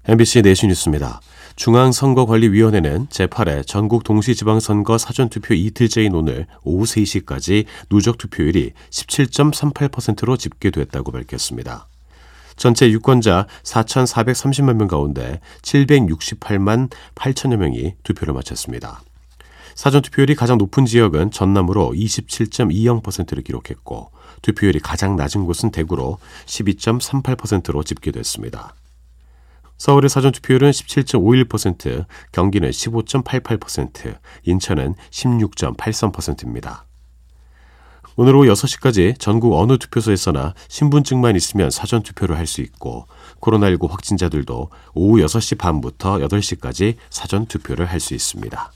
MBC 내시 뉴스입니다. 중앙선거관리위원회는 제8회 전국 동시지방선거 사전투표 이틀째인 오늘 오후 3시까지 누적 투표율이 17.38%로 집계됐다고 밝혔습니다. 전체 유권자 4,430만 명 가운데 768만 8천여 명이 투표를 마쳤습니다. 사전투표율이 가장 높은 지역은 전남으로 27.20%를 기록했고 투표율이 가장 낮은 곳은 대구로 12.38%로 집계됐습니다. 서울의 사전투표율은 17.51%, 경기는 15.88%, 인천은 16.83%입니다. 오늘 오후 6시까지 전국 어느 투표소에서나 신분증만 있으면 사전투표를 할 수 있고 코로나19 확진자들도 오후 6시 반부터 8시까지 사전투표를 할 수 있습니다.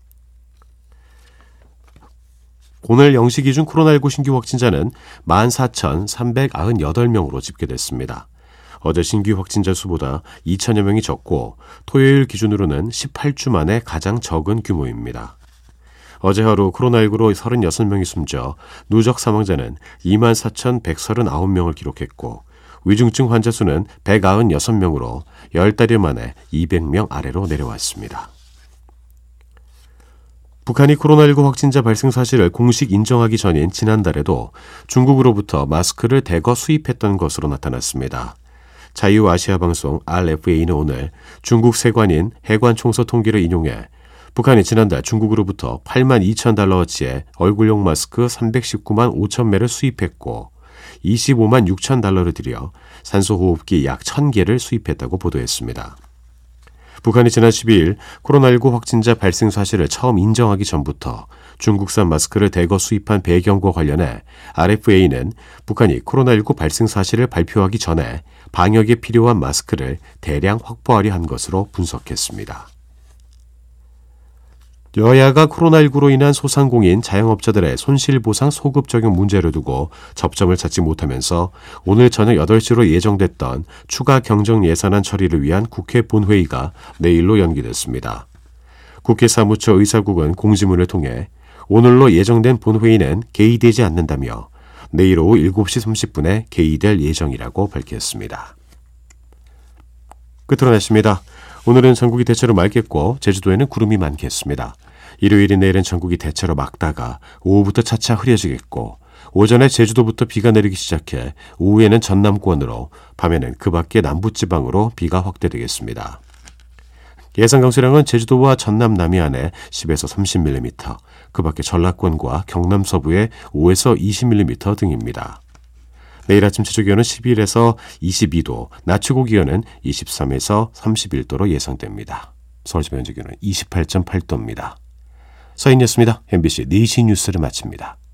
오늘 0시 기준 코로나19 신규 확진자는 14,398명으로 집계됐습니다. 어제 신규 확진자 수보다 2천여 명이 적고 토요일 기준으로는 18주 만에 가장 적은 규모입니다. 어제 하루 코로나19로 36명이 숨져 누적 사망자는 24,139명을 기록했고 위중증 환자 수는 196명으로 10달여 만에 200명 아래로 내려왔습니다. 북한이 코로나19 확진자 발생 사실을 공식 인정하기 전인 지난달에도 중국으로부터 마스크를 대거 수입했던 것으로 나타났습니다. 자유아시아방송 RFA는 오늘 중국 세관인 해관총서 통계를 인용해 북한이 지난달 중국으로부터 8만 2천 달러어치의 얼굴용 마스크 319만 5천 매를 수입했고 25만 6천 달러를 들여 산소호흡기 약 1,000개를 수입했다고 보도했습니다. 북한이 지난 12일 코로나19 확진자 발생 사실을 처음 인정하기 전부터 중국산 마스크를 대거 수입한 배경과 관련해 RFA는 북한이 코로나19 발생 사실을 발표하기 전에 방역에 필요한 마스크를 대량 확보하려 한 것으로 분석했습니다. 여야가 코로나19로 인한 소상공인 자영업자들의 손실보상 소급 적용 문제를 두고 접점을 찾지 못하면서 오늘 저녁 8시로 예정됐던 추가 경정 예산안 처리를 위한 국회 본회의가 내일로 연기됐습니다. 국회 사무처 의사국은 공지문을 통해 오늘로 예정된 본회의는 개의되지 않는다며 내일 오후 7시 30분에 개의될 예정이라고 밝혔습니다. 끝으로 날씨입니다. 오늘은 전국이 대체로 맑겠고 제주도에는 구름이 많겠습니다. 일요일인 내일은 전국이 대체로 맑다가 오후부터 차차 흐려지겠고 오전에 제주도부터 비가 내리기 시작해 오후에는 전남권으로 밤에는 그 밖의 남부지방으로 비가 확대되겠습니다. 예상 강수량은 제주도와 전남 남해안에 10에서 30mm, 그 밖의 전라권과 경남 서부에 5에서 20mm 등입니다. 내일 아침 최저 기온은 11에서 22도, 낮 최고 기온은 23에서 31도로 예상됩니다. 서울지방 현재 기온은 28.8도입니다. 서인이었습니다. MBC 내시 뉴스를 마칩니다.